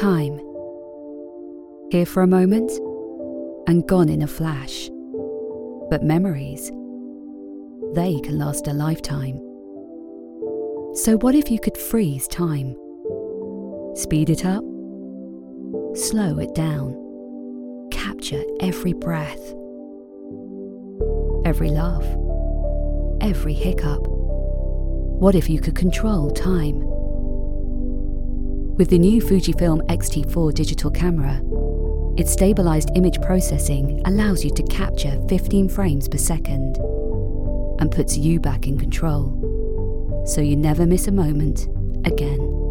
Time. Here for a moment and gone in a flash. But memories, they can last a lifetime. So what if you could freeze time? Speed it up, slow it down, capture every breath, every laugh, every hiccup. What if you could control time? With the new Fujifilm X-T4 digital camera, its stabilized image processing allows you to capture 15 frames per second and puts you back in control, so you never miss a moment again.